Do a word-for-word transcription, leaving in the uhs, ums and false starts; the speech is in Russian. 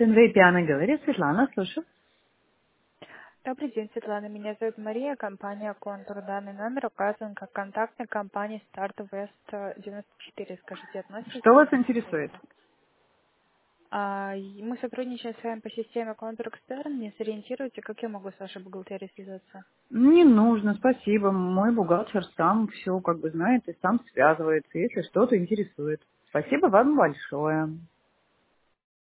ТНВ Пиано говорит, Светлана, слушаю. Добрый день, Светлана. Меня зовут Мария, компания «Контур». Данный номер указан как контактной компании «Старт Вест девяносто четыре». Скажите, относитесь Что к вас этому интересует? сервису? А, и мы сотрудничаем с вами по системе «Контур Экстерн». Не сориентируйте, как я могу с вашей бухгалтерией связаться? Не нужно, спасибо. Мой бухгалтер сам все как бы знает и сам связывается, если что-то интересует. Спасибо вам большое.